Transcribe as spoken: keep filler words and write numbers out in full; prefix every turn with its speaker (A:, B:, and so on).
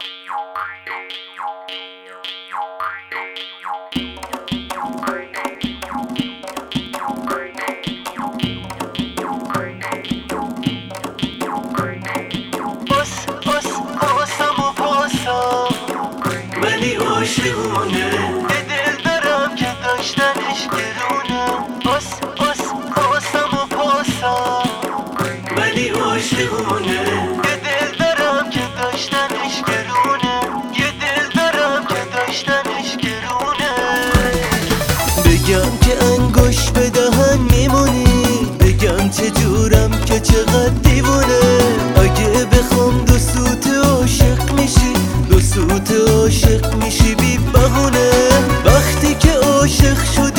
A: ولی عاشقونه یه دل دارم که داشتنش گرونه. آس آس آسم و پاسم ولی عاشقونه یه دل دارم که داشتنش گرونه. یه دل دارم که داشتنش گرونه. بگم که انگوش به دهن میمونی، بگم چجورم که چقدر دیوونه. اگه بخوام دو سوت عاشق میشی، دو سوت عاشق میشی بی بهونه. وقتی که عاشق شد